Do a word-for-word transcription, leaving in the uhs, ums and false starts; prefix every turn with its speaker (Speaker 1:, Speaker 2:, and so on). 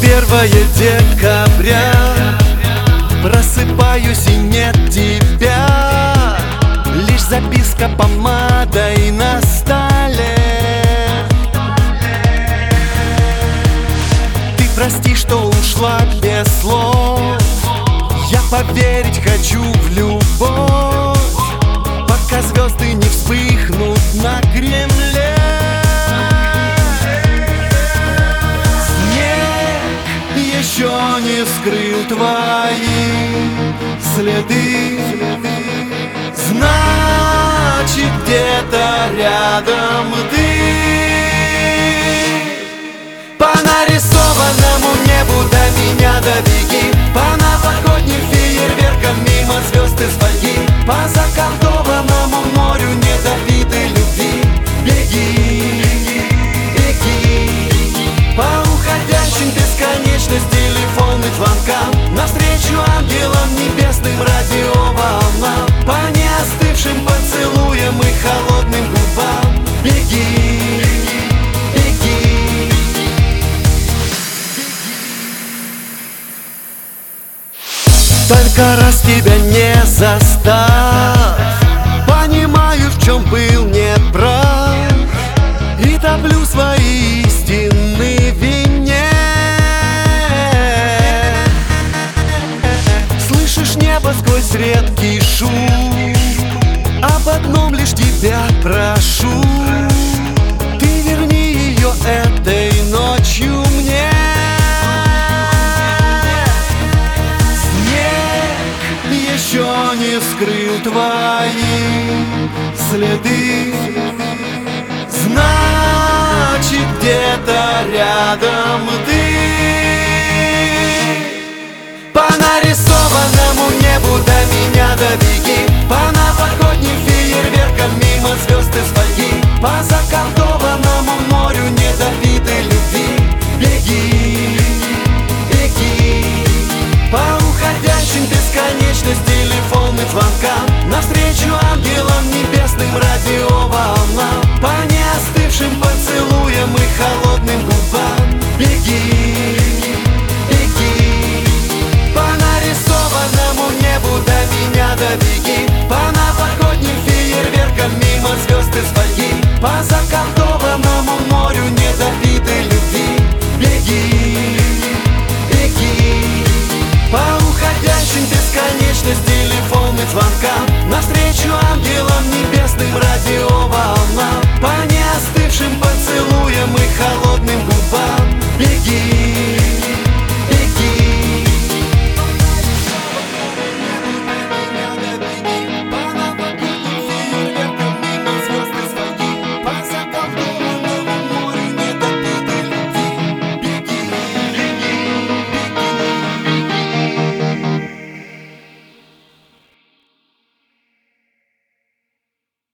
Speaker 1: Первое декабря, просыпаюсь и нет тебя, лишь записка помадой на столе. Ты прости, что ушла без слов, я поверить хочу в любовь, пока звезды не вспыхнут на Кремле. Еще не скрыл твои следы, значит, где-то рядом ты. По нарисованному небу до меня добеги, по новогодним фейерверкам мимо звезд из фольги, по заколдованному морю недопитой любви. Беги, беги, по уходящим бесконечности телефонным звонкам, навстречу ангелам небесным радиоволнам, по неостывшим поцелуям и холодным губам. Беги, беги. Только раз тебя не застав, понимаю, в чем был неправ, и топлю свои истины в вине. Слышишь небо сквозь редкий шум, об одном лишь тебя прошу: ты верни ее этой ночью мне. Снег еще не скрыл твои следы, значит, где-то рядом ты. По нарисованному небу до меня добеги, по новогодним фейерверкам мимо звезд из фольги, по заколдованному морю недопитой любви. Беги, беги, по уходящим бесконечность телефонным звонкам, навстречу ангелам небесным радиоволнам, по неостывшим поцелуям и холодным